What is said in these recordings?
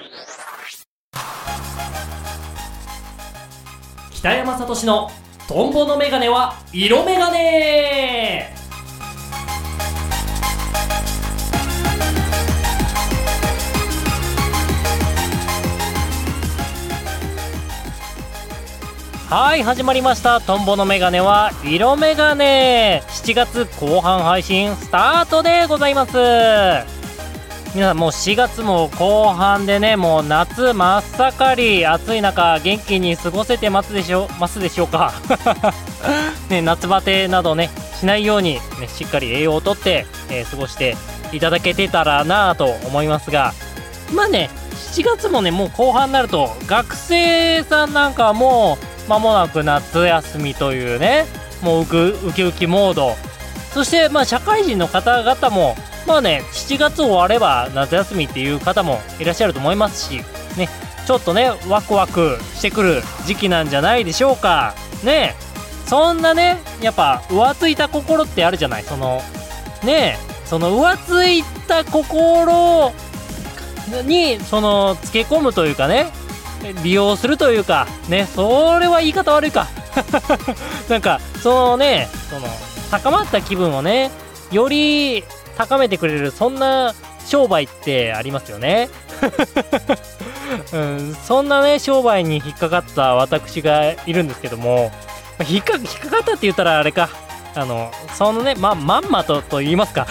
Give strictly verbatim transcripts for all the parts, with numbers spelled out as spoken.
北山聡のトンボのメガネは色メガネ。はい、始まりました。トンボのメガネは色メガネ。しちがつ後半配信スタートでございます。皆さんもうしがつも後半でね、もう夏真っ盛り、暑い中元気に過ごせてますでしょますでしょうかね、夏バテなどねしないように、ね、しっかり栄養をとって、えー、過ごしていただけてたらなと思いますが、まあね、しちがつもねもう後半になると学生さんなんかはもう間もなく夏休みというね、もうウクウキウキモード。そしてまあ社会人の方々もまあね、しちがつ終われば夏休みっていう方もいらっしゃると思いますしね、ちょっとねワクワクしてくる時期なんじゃないでしょうかね。そんなね、やっぱ浮ついた心ってあるじゃない。そのね、その浮ついた心にそのつけ込むというかね、利用するというかね、それは言い方悪いかなんかそのね、その高まった気分をねより高めてくれる、そんな商売ってありますよね、うん、そんなね商売に引っかかった私がいるんですけども、引っか、引っかかったって言ったらあれか、あのそのね、ま、まんまとと言いますか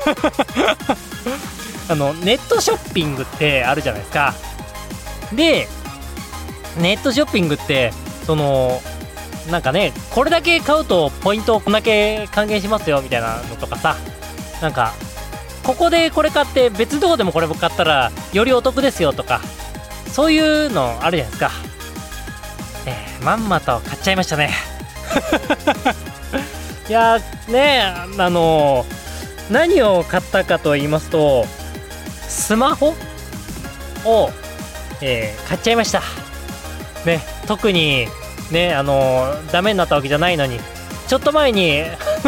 あのネットショッピングってあるじゃないですか。でネットショッピングってそのなんかね、これだけ買うとポイントこんだけ還元しますよみたいなのとかさ、なんかここでこれ買って別のとこでもこれ買ったらよりお得ですよとか、そういうのあるじゃないですか。えー、まんまと買っちゃいましたねいやーね、あのー、何を買ったかと言いますと、スマホを、えー、買っちゃいましたね。特にね、あのー、ダメになったわけじゃないのに、ちょっと前に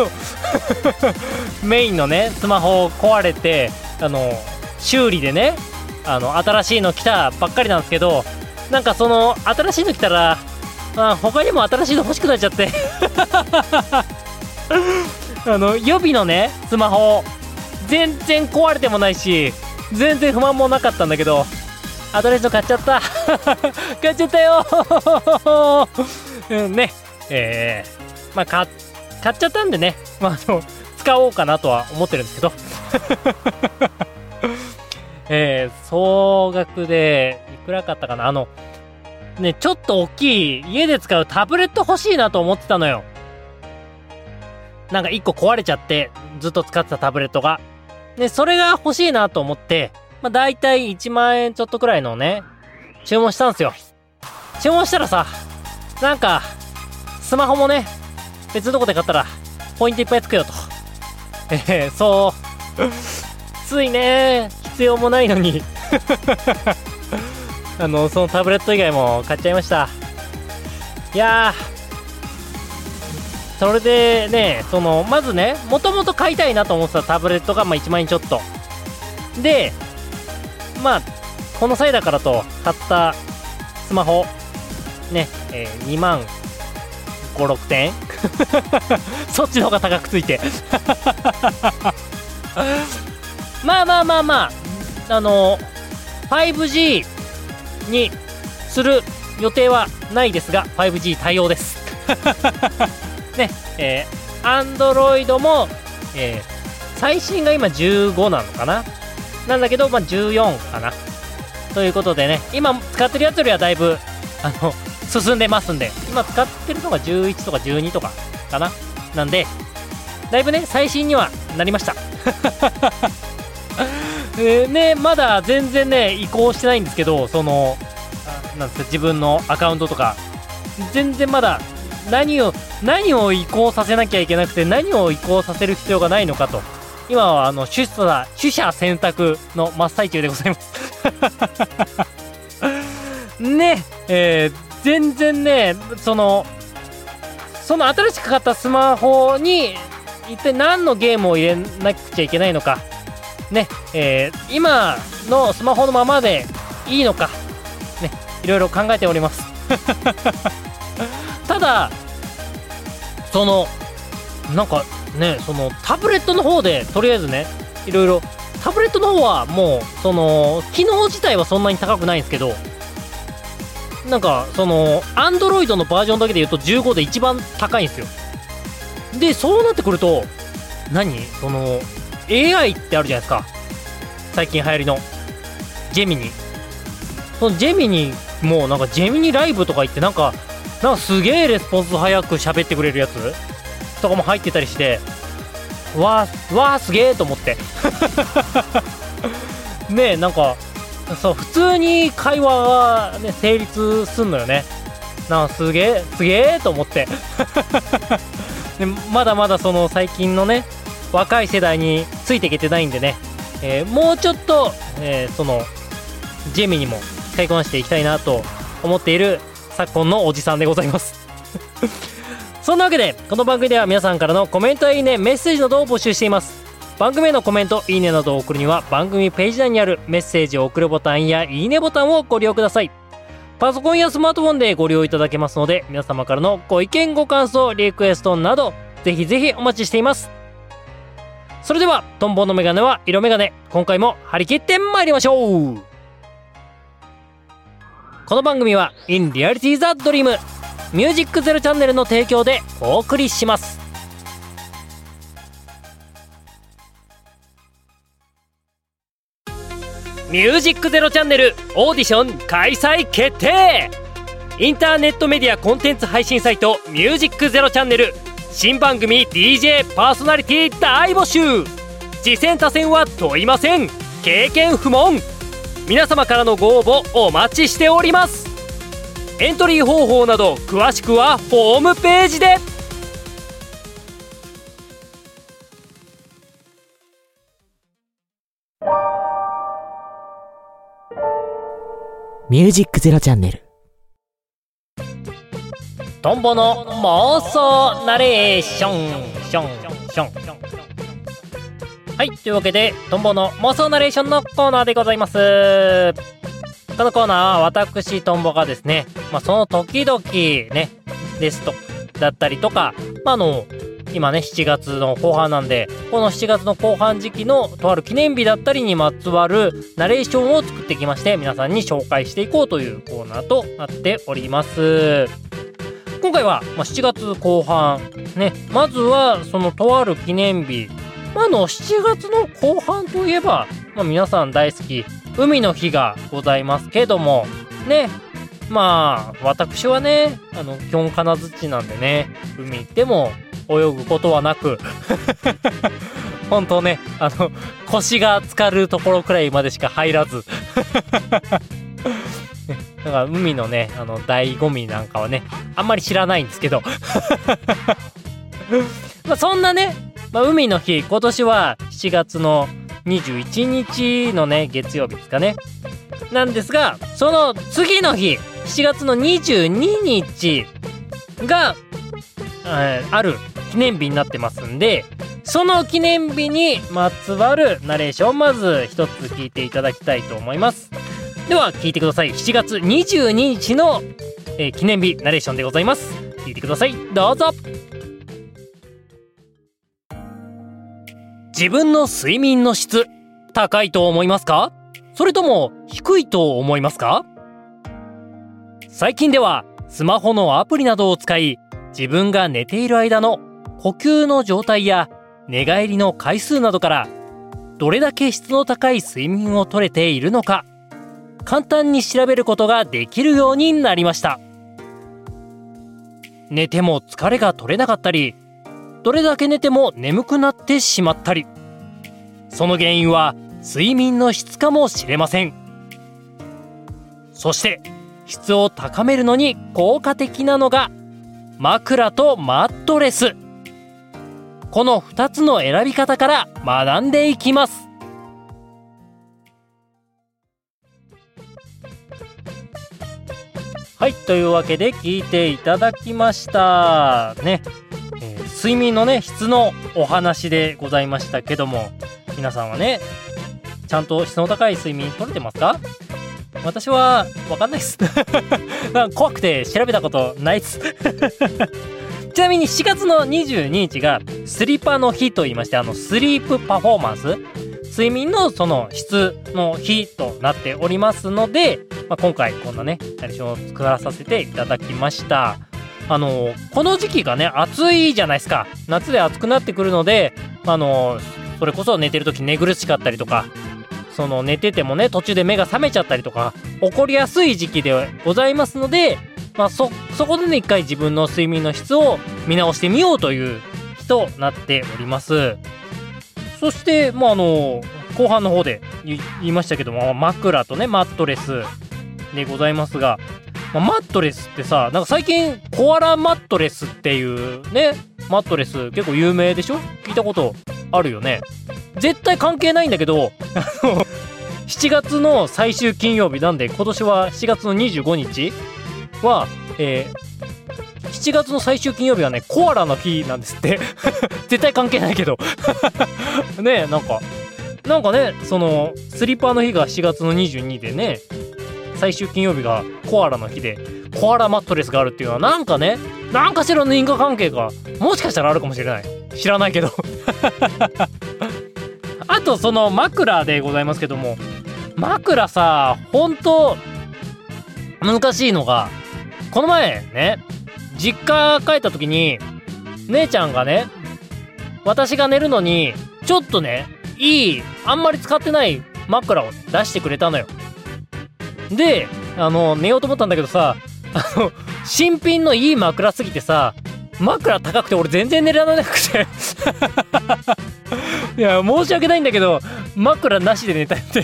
メインのねスマホ壊れて、あの修理でね、あの新しいの来たばっかりなんですけど、なんかその新しいの来たらあ他にも新しいの欲しくなっちゃってあの予備のねスマホ全然壊れてもないし全然不満もなかったんだけど、新しいの買っちゃった買っちゃったようんね、えー、まあ買買っちゃったんでね、まあ、あの使おうかなとは思ってるんですけどえー、総額でいくら買ったかな。あのね、ちょっと大きい家で使うタブレット欲しいなと思ってたのよ。なんかいっこ壊れちゃってずっと使ってたタブレットがね、それが欲しいなと思って、まあ、だいたいいちまんえんちょっとくらいのね注文したんですよ。注文したらさ、なんかスマホもね別のとこで買ったらポイントいっぱいつくよと、えー、そうついね必要もないのにあのそのタブレット以外も買っちゃいました。いやー、それでね、そのまずね、もともと買いたいなと思ってたタブレットがまあいちまんえんちょっとで、まあこの際だからと買ったスマホね、えー、にまんご、ろくてんそっちの方が高くついてまあまあまあまあ、あの ファイブジー にする予定はないですが ファイブジー 対応ですね、えー、Android も、えー、最新が今じゅうごなのかな、なんだけど、まあ、じゅうよんかなということでね、今使ってるやつよりはだいぶあの進んでますんで、今使ってるのがじゅういちとかじゅうにとかかな、なんでだいぶね最新にはなりましたえー、ね、まだ全然ね移行してないんですけど、そのなんですか、自分のアカウントとか全然まだ何を何を移行させなきゃいけなくて、何を移行させる必要がないのかと、今はあの取捨取捨選択の真っ最中でございますね、えー全然ね、そのその新しく買ったスマホに一体何のゲームを入れなくちゃいけないのかね、えー、今のスマホのままでいいのかね、いろいろ考えておりますただそのなんかね、そのタブレットの方でとりあえずね、いろいろタブレットの方はもうその機能自体はそんなに高くないんですけど、なんかその Android のバージョンだけで言うとじゅうごで一番高いんですよ。でそうなってくると何その エーアイ ってあるじゃないですか、最近流行りのジェミニ。そのジェミニもなんかジェミニライブとか言ってなんかなんかすげえレスポンス早く喋ってくれるやつとかも入ってたりして、わーわーすげえと思ってねえ、なんかそう普通に会話が、ね、成立すんのよね。なんかすげえすげえと思ってでまだまだその最近のね若い世代についていけてないんでね、えー、もうちょっと、えー、そのジェミにも使いこなしていきたいなと思っている昨今のおじさんでございますそんなわけでこの番組では皆さんからのコメントやいいね、メッセージなどを募集しています。番組へのコメント、いいねなどを送るには番組ページ内にあるメッセージを送るボタンやいいねボタンをご利用ください。パソコンやスマートフォンでご利用いただけますので、皆様からのご意見ご感想リクエストなどぜひぜひお待ちしています。それではトンボのメガネは色メガネ、今回も張り切ってまいりましょう。この番組は In Reality the Dream ミュージックゼロチャンネルの提供でお送りします。ミュージックゼロチャンネルオーディション開催決定。インターネットメディアコンテンツ配信サイトミュージックゼロチャンネル新番組 ディージェー パーソナリティ大募集。次戦他戦は問いません、経験不問。皆様からのご応募お待ちしております。エントリー方法など詳しくはホームページで。 ミュージックゼロチャンネルトンボの妄想ナレーションションション。はい、というわけでトンボの妄想ナレーションのコーナーでございます。このコーナーは私トンボがですね、まあ、その時々ねですとだったりとか、まあ、あの今ねしちがつの後半なんで、このしちがつの後半時期のとある記念日だったりにまつわるナレーションを作ってきまして、皆さんに紹介していこうというコーナーとなっております。今回は、まあ、しちがつこう半ね、まずはそのとある記念日、まあ、あのしちがつの後半といえば、まあ、皆さん大好き海の日がございますけどもね、まあ私はねあの基本金槌なんでね、海行っても泳ぐことはなく本当ね、あの腰が浸かるところくらいまでしか入らずだから海のねあの醍醐味なんかはねあんまり知らないんですけどまあそんなね、まあ、海の日、今年はしちがつのにじゅういちにちのね月曜日ですかねなんですが、その次の日しちがつのにじゅうににちが、えー、ある記念日になってますんで、その記念日にまつわるナレーションまず一つ聞いていただきたいと思います。では聞いてください。しちがつにじゅうににちの、えー、記念日ナレーションでございます。聞いてください、どうぞ。自分の睡眠の質高いと思いますか？それとも低いと思いますか？最近ではスマホのアプリなどを使い、自分が寝ている間の呼吸の状態や寝返りの回数などからどれだけ質の高い睡眠をとれているのか簡単に調べることができるようになりました。寝ても疲れが取れなかったり、どれだけ寝ても眠くなってしまったり、その原因は睡眠の質かもしれません。そして質を高めるのに効果的なのが枕とマットレス。このふたつの選び方から学んでいきます。はい、というわけで聞いていただきましたね、えー、睡眠のね質のお話でございましたけども、皆さんはねちゃんと質の高い睡眠取れてますか？ 私は分かんないっす怖くて調べたことないっすちなみにしがつのにじゅうににちがスリパの日と言いまして、あのスリープパフォーマンス、睡眠のその質の日となっておりますので、まあ、今回こんなねナレーションを作らさせていただきました。あのこの時期がね暑いじゃないですか。夏で暑くなってくるので、あのそれこそ寝てる時寝苦しかったりとか、その寝ててもね途中で目が覚めちゃったりとか起こりやすい時期でございますので、まあ、そ, そこでね一回自分の睡眠の質を見直してみようという日となっております。そしてもうあの後半の方で言いましたけども、枕とねマットレスでございますが、まあ、マットレスってさ、なんか最近コアラマットレスっていうねマットレス結構有名でしょ。聞いたことあるよね。絶対関係ないんだけどしちがつの最終金曜日なんで、今年はしちがつのにじゅうごにちは、えー、しちがつの最終金曜日はねコアラの日なんですって絶対関係ないけどねえ、なんかなんかね、そのスリッパの日がしがつのにじゅうににちでね、最終金曜日がコアラの日でコアラマットレスがあるっていうのは、なんかねなんかしらの因果関係がもしかしたらあるかもしれない。知らないけどあとその枕でございますけども、枕さほんと難しいのが、この前ね実家帰った時に姉ちゃんがね私が寝るのにちょっとねいいあんまり使ってない枕を出してくれたのよ。であの寝ようと思ったんだけどさ、あの新品のいい枕すぎてさ、枕高くて俺全然寝られなくていや申し訳ないんだけど枕なしで寝たいって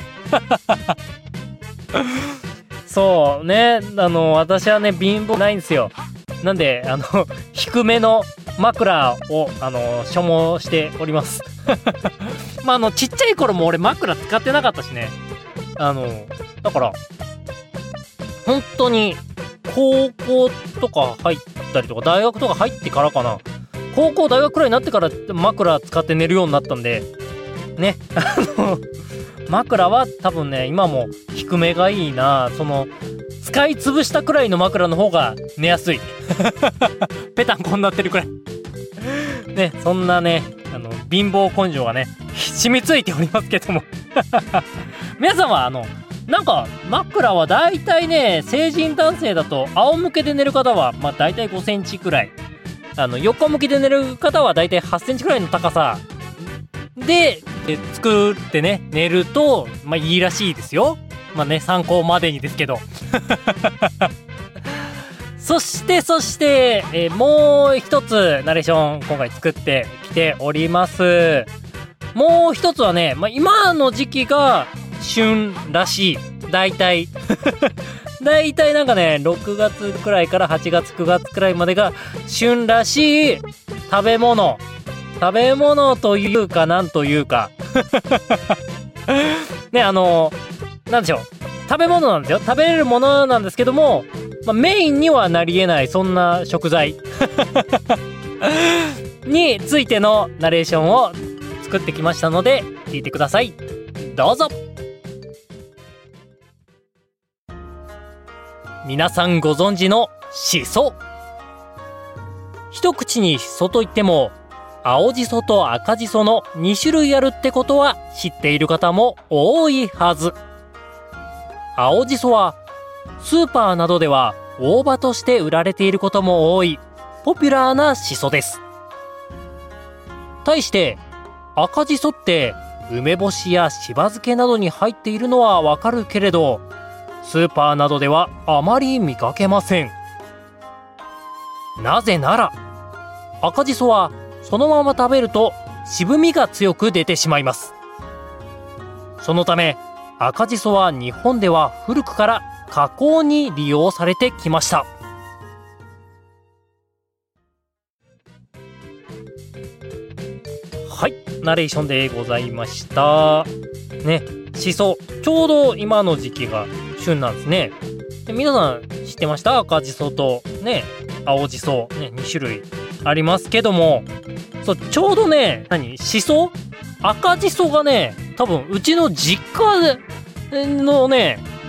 そうね、あの私はね貧乏ないんですよ。なんであの低めの枕をあの所望しておりますまああのちっちゃい頃も俺枕使ってなかったしね、あのだから本当に高校とか入ったりとか大学とか入ってからかな、高校大学くらいになってから枕使って寝るようになったんでね、あの枕は多分ね今も低めがいいな。その使い潰したくらいの枕の方が寝やすいペタンコになってるくらいね、そんなねあの貧乏根性がね染みついておりますけども皆さんはあのなんか枕はだいたいね成人男性だと仰向けで寝る方はまあだいたいごセンチくらい、あの横向きで寝る方はだいたいはちセンチくらいの高さでで作ってね寝るとまあいいらしいですよ。まあね参考までにですけどそしてそして、えー、もう一つナレーション今回作ってきております。もう一つはね、まあ、今の時期が旬らしい。だいたいだいたいなんかねろくがつくらいからはちがつくがつくらいまでが旬らしい食べ物食べ物というかなんというかね、あのなんでしょう、食べ物なんですよ。食べれるものなんですけども、まあ、メインにはなり得ないそんな食材についてのナレーションを作ってきましたので聞いてください。どうぞ。皆さんご存知のシソ。一口にシソといっても青じそと赤じそのにしゅるいあるってことは知っている方も多いはず。青じそはスーパーなどでは大葉として売られていることも多いポピュラーなシソです。対して赤じそって梅干しやしば漬けなどに入っているのはわかるけれど、スーパーなどではあまり見かけません。なぜなら赤じそはそのまま食べると渋みが強く出てしまいます。そのため赤じそは日本では古くから加工に利用されてきました。はい、ナレーションでございましたね。シソちょうど今の時期が旬なんですね。で皆さん知ってました？赤じそとね青じそ、ね、にしゅるいありますけども、そうちょうどね何シソ赤じそがね多分うちの実家のね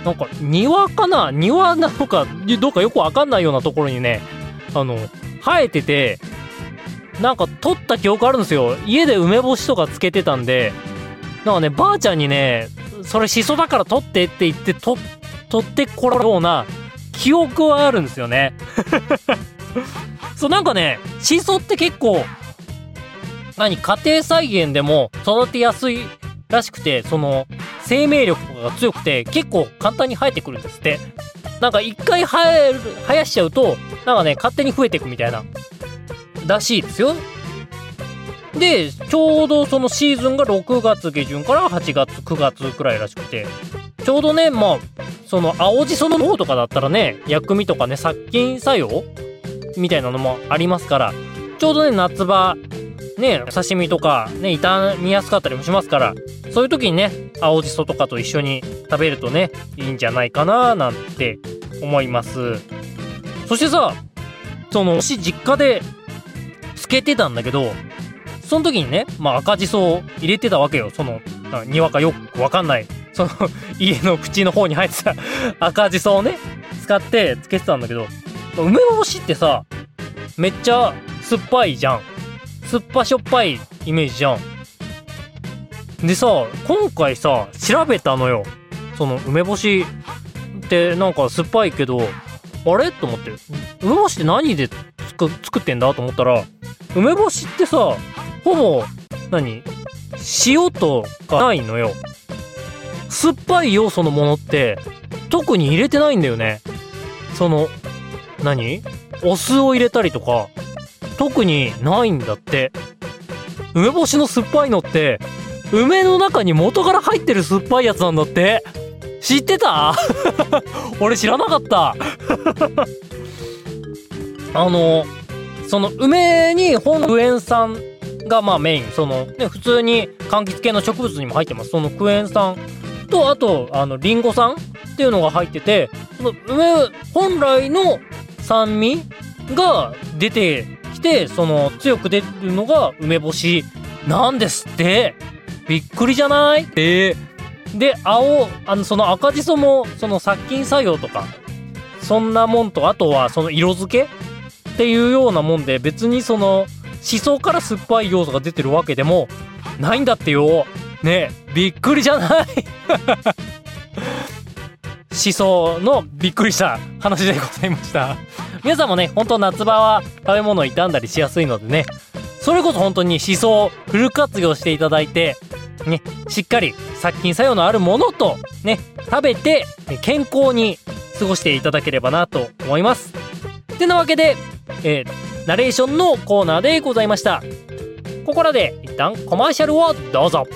なんか庭かな庭なのかどうかよくわかんないようなところにね、あの生えてて、なんか取った記憶あるんですよ。家で梅干しとかつけてたんで、なんかねばあちゃんにね、それシソだから取ってって言ってと取ってこられるような記憶はあるんですよね。そう、なんかねシソって結構何家庭菜園でも育てやすいらしくて、その生命力が強くて結構簡単に生えてくるんですって。なんか一回生える生やしちゃうとなんかね勝手に増えていくみたいならしいですよ。でちょうどそのシーズンがろくがつ下旬からはちがつくがつくらいらしくて、ちょうどねまあその青じその方とかだったらね薬味とかね殺菌作用みたいなのもありますから、ちょうどね夏場ね刺身とかね傷みやすかったりもしますから、そういう時にね青じそとかと一緒に食べるとねいいんじゃないかななんて思います。そしてさ、その私実家でつけてたんだけど、その時にねまあ赤じそを入れてたわけよ。その庭かよくわかんないその家の口の方に入ってた赤じそをね使ってつけてたんだけど、梅干しってさめっちゃ酸っぱいじゃん。酸っぱしょっぱいイメージじゃん。でさ今回さ調べたのよ。その梅干しってなんか酸っぱいけどあれと思って、梅干しって何で作作ってんだと思ったら、梅干しってさほぼ何塩とかないのよ。酸っぱい要素のものって特に入れてないんだよね。その何お酢を入れたりとか特にないんだって。梅干しの酸っぱいのって梅の中に元から入ってる酸っぱいやつなんだって。知ってた？俺知らなかった。あのその梅に本クエン酸がまあメイン、そのね普通に柑橘系の植物にも入ってます。そのクエン酸とあとあのリンゴ酸っていうのが入ってて、その梅本来の酸味が出てきて、その強く出るのが梅干しなんですって。びっくりじゃない？えー、で青あのその赤じそもその殺菌作用とかそんなもんと、あとはその色付けっていうようなもんで、別にそのシソから酸っぱい要素が出てるわけでもないんだってよ。ねえびっくりじゃないシソのびっくりした話でございました。皆さんもね本当夏場は食べ物を傷んだりしやすいのでね、それこそ本当にシソをフル活用していただいてね、しっかり殺菌作用のあるものとね食べて健康に過ごしていただければなと思います。てなわけで、えー、ナレーションのコーナーでございました。ここらで一旦コマーシャルをどうぞ。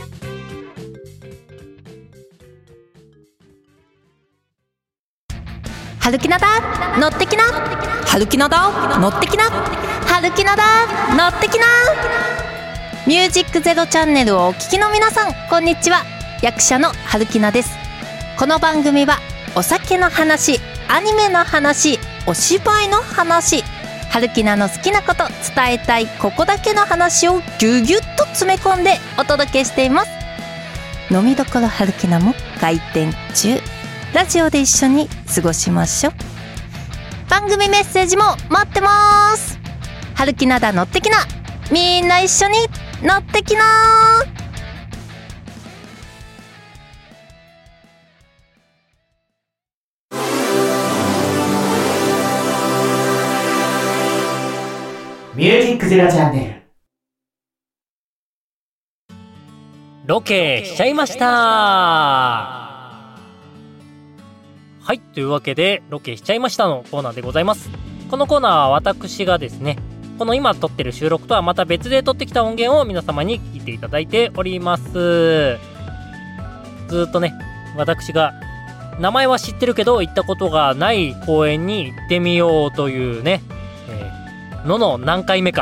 はるきなだ乗ってきな、はるきなだ乗ってきな、はるきなだ乗ってきな。ミュージックゼロチャンネルをお聞きの皆さん、こんにちは。役者のはるきなです。この番組はお酒の話、アニメの話、お芝居の話、はるきなの好きなこと、伝えたいここだけの話をぎゅぎゅっと詰め込んでお届けしています。飲みどころはるきなも開店中。ラジオで一緒に過ごしましょう。番組メッセージも待ってます。はるきなだ乗ってきな、みんな一緒に乗ってきな。 ミュージックゼロチャンネル。 ロケしちゃいました。はい、というわけでロケしちゃいましたのコーナーでございます。このコーナーは私がですね、この今撮ってる収録とはまた別で撮ってきた音源を皆様に聞いていただいております。ずーっとね、私が名前は知ってるけど行ったことがない公園に行ってみようというね、えー、のの何回目か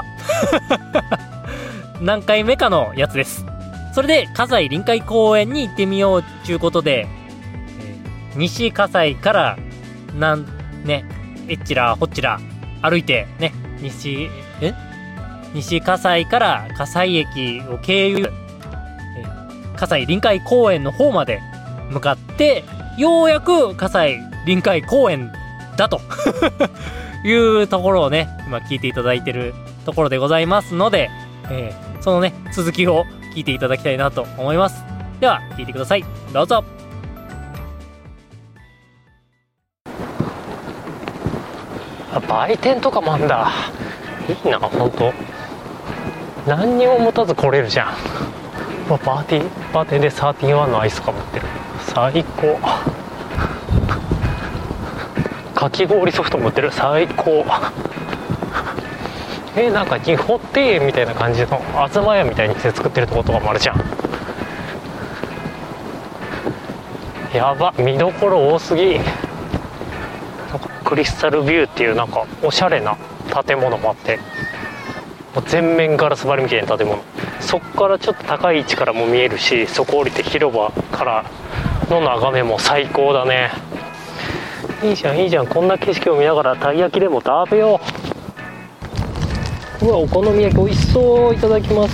何回目かのやつです。それで葛西臨海公園に行ってみようということで、えー、西葛西からなんねえっちらほっちら歩いてね、西え西葛西から葛西駅を経由、えー、葛西臨海公園の方まで向かってようやく葛西臨海公園だというところをね今聞いていただいてるところでございますので、えー、そのね続きを聞いていただきたいなと思います。では聞いてください、どうぞ。あ、売店とかもあんだ。いいな、ほんと何にも持たず来れるじゃん。パーティーパーティーでサーティワンのアイスとか持ってる、最高。かき氷ソフト持ってる、最高。えー、なんか日本庭園みたいな感じの東屋みたいにして作ってるとことかもあるじゃん。やば、見どころ多すぎ。なんかクリスタルビューっていうなんかおしゃれな建物もあって、もう全面ガラス張りみたいな建物、そこからちょっと高い位置からも見えるし、そこ降りて広場からの眺めも最高だね。いいじゃんいいじゃん、こんな景色を見ながらたい焼きでも食べよう。うわ、お好み焼き美味しそう、いただきます。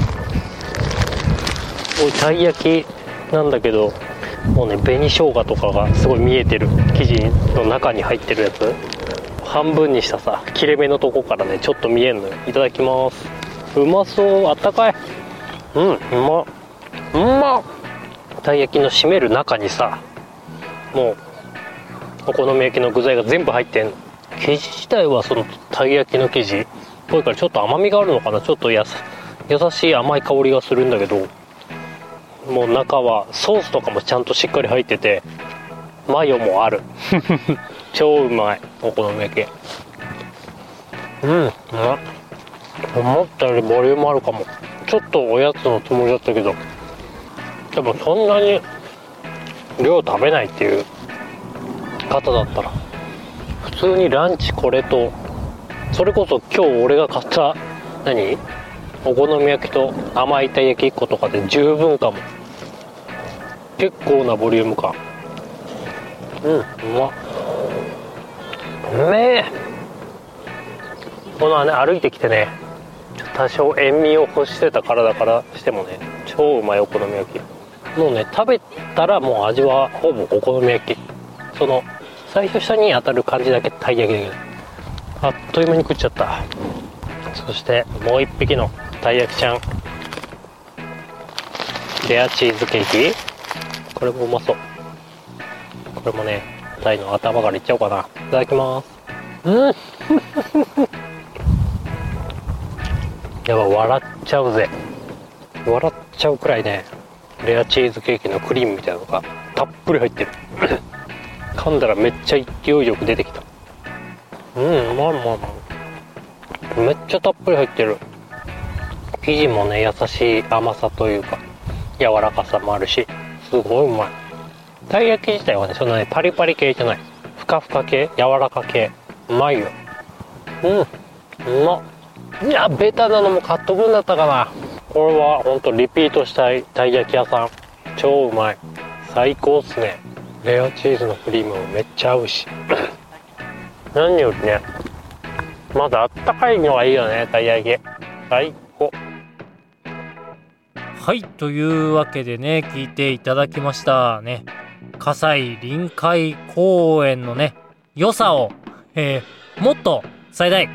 おい、たい焼きなんだけど、もうね紅生姜とかがすごい見えてる、生地の中に入ってるやつ、半分にしたさ切れ目のとこからねちょっと見えるのよ。いただきます。うまそう、あったかい。うん、うまっうまっ。たい焼きの締める中にさ、もうお好み焼きの具材が全部入ってんの。生地自体はそのたい焼きの生地っぽいからちょっと甘みがあるのかな、ちょっとやさ優しい甘い香りがするんだけど、もう中はソースとかもちゃんとしっかり入ってて、マヨもある超うまいお好み焼き。うん、うまっ。思ったよりボリュームあるかも。ちょっとおやつのつもりだったけど、でもそんなに量食べないっていう方だったら普通にランチこれと、それこそ今日俺が買った何お好み焼きと甘いたい焼きいっことかで十分かも。結構なボリューム感。うん、うまっ。うめえ。このね歩いてきてね、多少塩味を欲してた体からしてもね超うまいお好み焼き。もうね食べたらもう味はほぼお好み焼き。その最初下に当たる感じだけたい焼きだけど、あっという間に食っちゃった。そしてもう一匹のたい焼きちゃん、レアチーズケーキ、これもうまそう。これもねタイの頭からいっちゃおうかな。いただきます。うんやば、笑っちゃうぜ。笑っちゃうくらいねレアチーズケーキのクリームみたいなのがたっぷり入ってる噛んだらめっちゃ勢いよく出てきた。うん、まあまあまあめっちゃたっぷり入ってる。生地もね優しい甘さというか柔らかさもあるし、すごいうまい。たい焼き自体はねそんなねパリパリ系じゃない、ふかふか系、柔らか系、うまいよ。うん、うまっ。いやベタなのも買っとくんだったかな。これはほんとリピートしたいたい焼き屋さん、超うまい、最高っすね。レアチーズのクリームもめっちゃ合うし何よりねまだあったかいのがいいよね、たい焼き最高。はい、というわけでね聞いていただきましたね、葛西臨海公園のね良さを、えー、もっと最大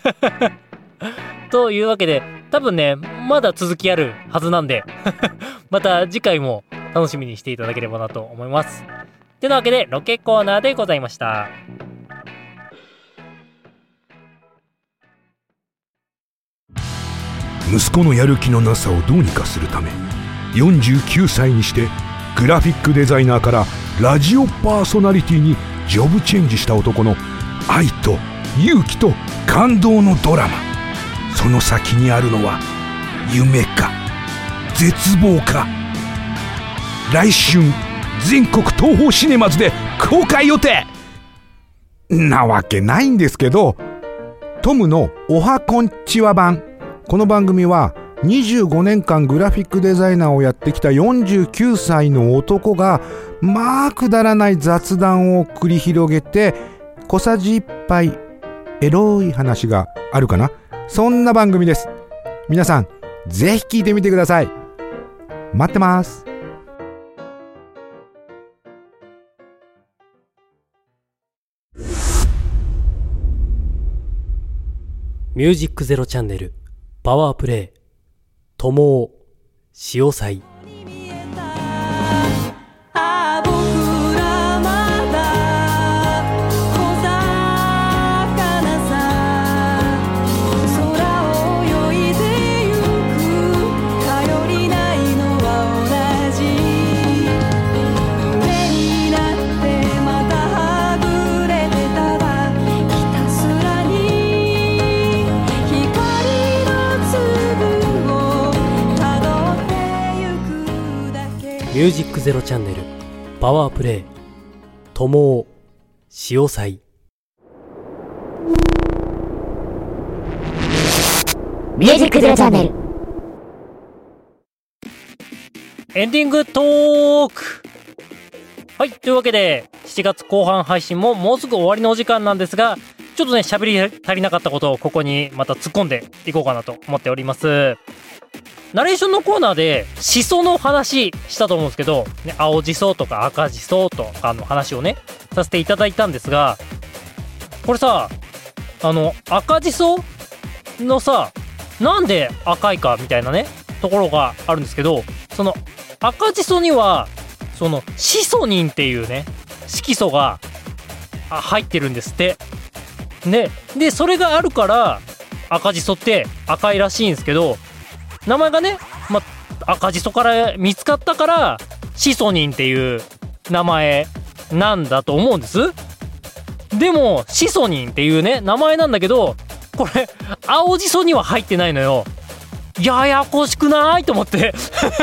というわけで多分ねまだ続きあるはずなんでまた次回も楽しみにしていただければなと思います。てなわけでロケコーナーでございました。 息子のやる気のなさをどうにかするためよんじゅうきゅうさいにしてグラフィックデザイナーからラジオパーソナリティにジョブチェンジした男の愛と勇気と感動のドラマ、その先にあるのは夢か絶望か。来春全国東宝シネマズで公開予定なわけないんですけど、トムのおはこんちは版。この番組はにじゅうごねんかんグラフィックデザイナーをやってきたよんじゅうきゅうさいの男がまあくだらない雑談を繰り広げて小さじいっぱいエロい話があるかな、そんな番組です。皆さんぜひ聞いてみてください。待ってます。 ミュージックゼロチャンネルパワープレイ友を潮祭。ミュージックゼロチャンネルパワープレイ友を潮祭。 ミュージックゼロチャンネルエンディングトーク。はい、というわけでしちがつこう半配信ももうすぐ終わりのお時間なんですが、ちょっとね喋り足りなかったことをここにまた突っ込んでいこうかなと思っております。ナレーションのコーナーでシソの話したと思うんですけど、ね、青じそとか赤じそとかの話をねさせていただいたんですが、これさ、あの赤じそのさ、なんで赤いかみたいなねところがあるんですけど、その赤じそにはそのシソニンっていうね色素が入ってるんですって。で、でそれがあるから赤じそって赤いらしいんですけど、名前がね、ま、赤じそから見つかったからシソニンっていう名前なんだと思うんです。でもシソニンっていうね名前なんだけど、これ青じそには入ってないのよ。ややこしくないと思って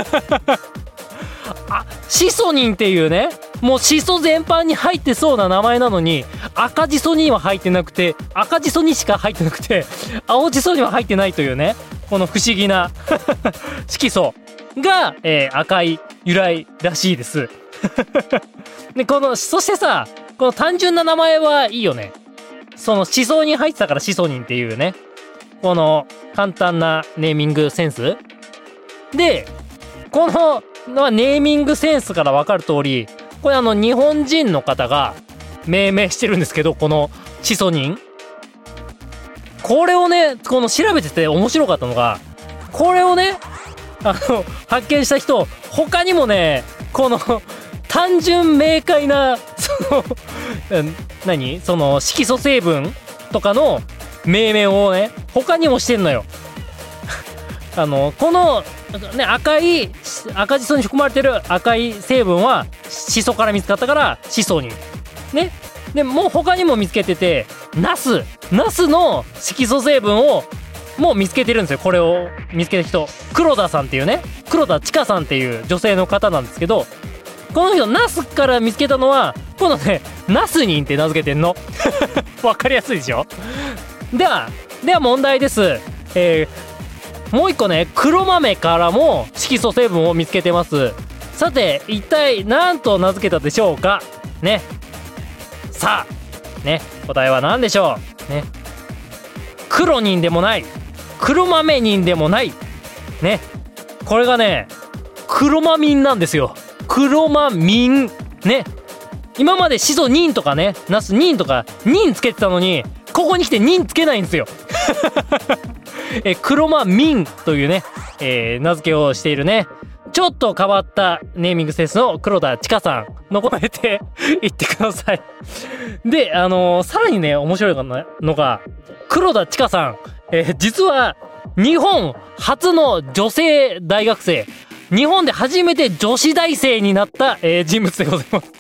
あ、シソニンっていうね、もうシソ全般に入ってそうな名前なのに赤じそには入ってなくて、赤じそにしか入ってなくて青じそには入ってないというね、この不思議な色素が、えー、赤い由来らしいですで、このそしてさ、この単純な名前はいいよね。そのシソに入ってたからシソニンっていうね、この簡単なネーミングセンスで、このネーミングセンスから分かる通り、これあの日本人の方が命名してるんですけど、このシソニン、これをねこの調べてて面白かったのが、これをねあの発見した人他にもね、この単純明快なその何その色素成分とかの命名をね他にもしてんのよあのこのね赤い赤じそに含まれてる赤い成分はシソから見つかったからシソニンね。でもう他にも見つけてて、ナスナスの色素成分をもう見つけてるんですよ。これを見つけた人、黒田さんっていうね、黒田千佳さんっていう女性の方なんですけど、この人ナスから見つけたのはこのねナスニンって名付けてんのわかりやすいでしょ。ではでは問題です。えー、もう一個ね、黒豆からも色素成分を見つけてます。さて一体何と名付けたでしょうかね。さあね、答えは何でしょうね。黒ニンでもない、黒豆ニンでもないね。これがね黒マミンなんですよ。黒マミンね。今までシソニンとかね、ナスニンとかニンつけてたのに、ここに来てニンつけないんですよえ黒マミンというね、えー、名付けをしているね、ちょっと変わったネーミングセンスの黒田千佳さんの声で言ってくださいで、あのー、さらにね面白いのが、黒田千佳さん、えー、実は日本初の女性大学生、日本で初めて女子大生になった、えー、人物でございます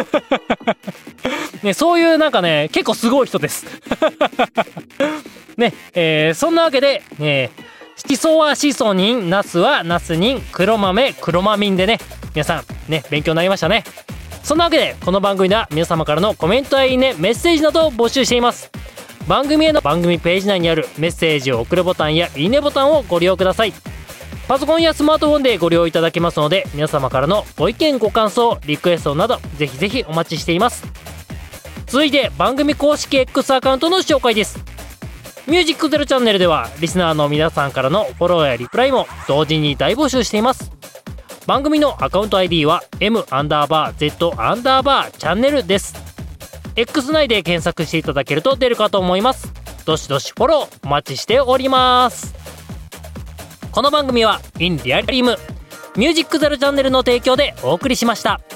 ね、そういうなんかね結構すごい人ですね、えー、そんなわけで、えーシソはシソニン、ナスはナスニン、黒豆黒マミンでね、皆さんね勉強になりましたね。そんなわけでこの番組では皆様からのコメントやいいね、メッセージなどを募集しています。番組への番組ページ内にあるメッセージを送るボタンやいいねボタンをご利用ください。パソコンやスマートフォンでご利用いただけますので、皆様からのご意見ご感想リクエストなどぜひぜひお待ちしています。続いて番組公式 X アカウントの紹介です。ミュージックゼロチャンネルではリスナーの皆さんからのフォローやリプライも同時に大募集しています。番組のアカウント アイディー は M アンダーバー Z アンダーバーチャンネルです。 X 内で検索していただけると出るかと思います。 どしどしフォローお待ちしております。この番組はインリアリムミュージックゼロチャンネルの提供でお送りしました。